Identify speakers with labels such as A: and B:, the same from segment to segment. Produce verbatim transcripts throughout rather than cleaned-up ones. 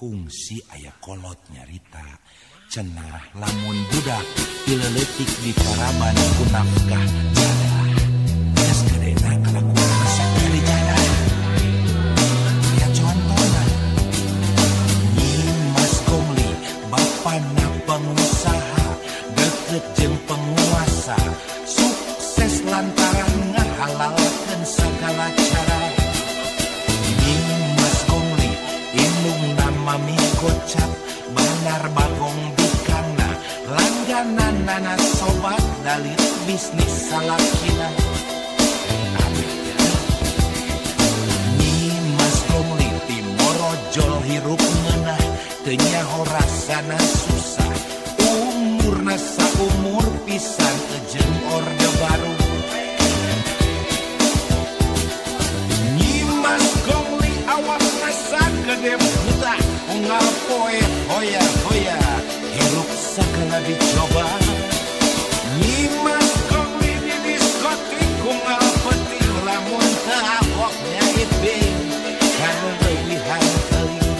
A: kungsi aya kolot nyarita cenah lamun budak pileletik di paraban ku nafkah jadah geus gedena kalakuan resep dari jadah ya contohna Nyimas Gongli bapana pengusaha deket jeung penguasa sukses lantaran ngahalalkeun sagala cara. Nyimas Gongli indung nama mi gocap benar bagong bikana langganan nana sobat dalit bisnis salakina. Nyimas Gongli timorojol hirup ngeunah teu nyaho rasana susah umurna saumur pisan jeung orde baru. Nyimas Gongli awasna sagede buta unggal poe hoya hoya hirup sagala dicoba. Nyimas Gongli di diskotik unggal peti lamun teu ahok nyait bing kana leuwihan teuing.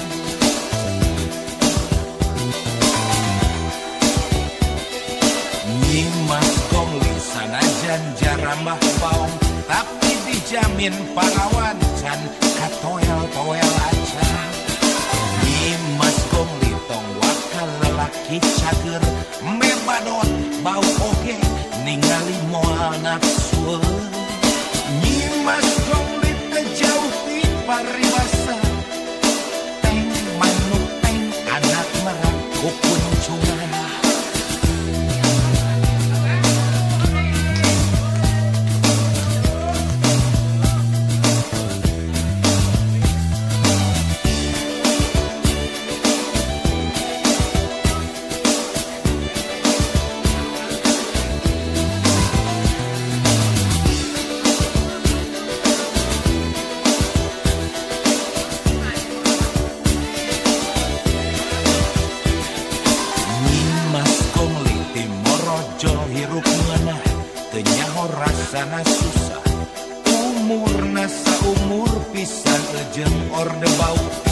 A: Nyimas Gongli sanajan jarambah paong tapi dijamin parawan can katoel-toel aja. Nyimas Gongli tong wakal lelaki cager mebadot bau oge ningali moal nafsu. Nyimas Gongli teu jauh ti paribasa teng manuk teng anak merak kukuncungan. Hirup ngeunah teu nyaho rasana susah umurna saumur pisan jeung orde bau.